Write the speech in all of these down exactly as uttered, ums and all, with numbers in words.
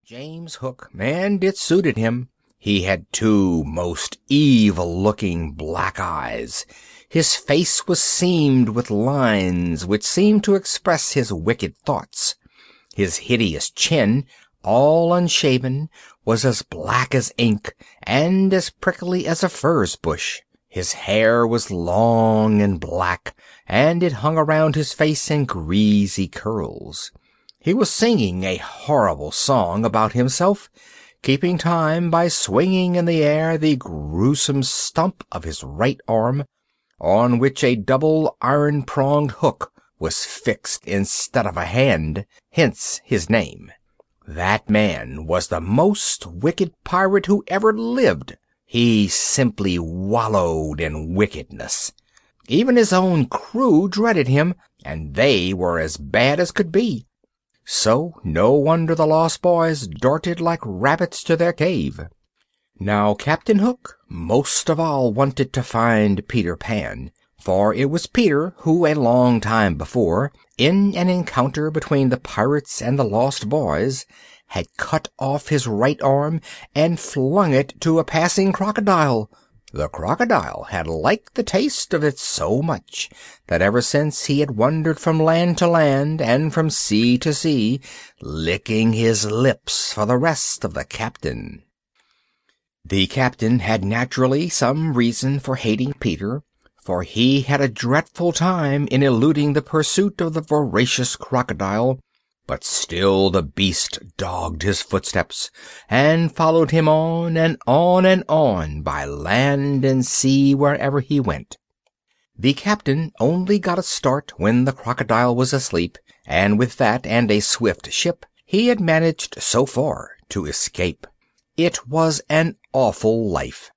James Hook, and it suited him. He had two most evil-looking black eyes. His face was seamed with lines which seemed to express his wicked thoughts. His hideous chin, all unshaven, was as black as ink and as prickly as a furze bush. His hair was long and black, and it hung around his face in greasy curls. He was singing a horrible song about himself, keeping time by swinging in the air the gruesome stump of his right arm, on which a double iron-pronged hook was fixed instead of a hand, hence his name. That man was the most wicked pirate who ever lived. He simply wallowed in wickedness. Even his own crew dreaded him, and they were as bad as could be. So no wonder the Lost Boys darted like rabbits to their cave. Now Captain Hook most of all wanted to find Peter Pan, for it was Peter who, a long time before, in an encounter between the pirates and the Lost Boys, had cut off his right arm and flung it to a passing crocodile. The crocodile had liked the taste of it so much that ever since he had wandered from land to land and from sea to sea, licking his lips for the rest of the captain. The captain had naturally some reason for hating Peter, for he had a dreadful time in eluding the pursuit of the voracious crocodile, but still the beast dogged his footsteps, and followed him on and on and on by land and sea wherever he went. The captain only got a start when the crocodile was asleep, and with that and a swift ship he had managed so far to escape. It was an awful life.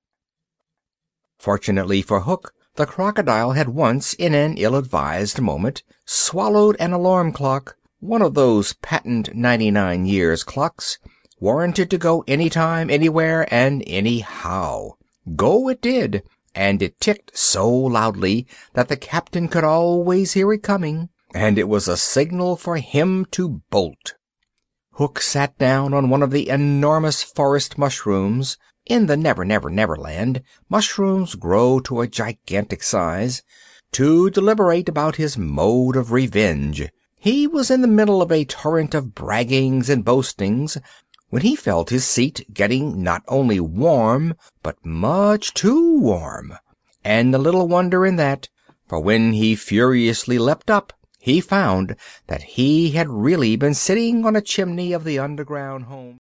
Fortunately for Hook, the crocodile had once, in an ill-advised moment, swallowed an alarm clock, one of those patent ninety-nine years clocks, warranted to go anytime, anywhere, and anyhow. Go it did, and it ticked so loudly that the captain could always hear it coming, and it was a signal for him to bolt. Hook sat down on one of the enormous forest mushrooms. In the Never Never Never Land, mushrooms grow to a gigantic size, to deliberate about his mode of revenge. He was in the middle of a torrent of braggings and boastings when he felt his seat getting not only warm, but much too warm. And a little wonder in that, for when he furiously leapt up, he found that he had really been sitting on a chimney of the underground home.